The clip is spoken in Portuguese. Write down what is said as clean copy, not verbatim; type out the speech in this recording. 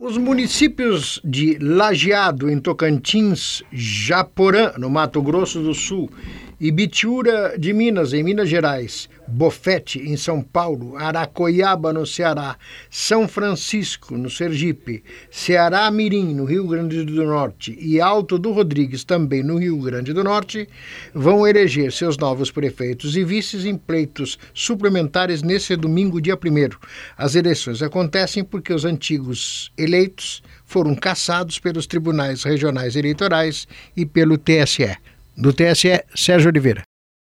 Os municípios de Lajeado, em Tocantins, Japorã, no Mato Grosso do Sul, Ibitiúra de Minas, em Minas Gerais, Bofete, em São Paulo, Aracoiaba, no Ceará, São Francisco, no Sergipe, Ceará Mirim, no Rio Grande do Norte, e Alto do Rodrigues, também no Rio Grande do Norte, vão eleger seus novos prefeitos e vices em pleitos suplementares nesse domingo, dia 1º. As eleições acontecem porque os antigos eleitos foram cassados pelos tribunais regionais eleitorais e pelo TSE. Do TSE, Sérgio Oliveira.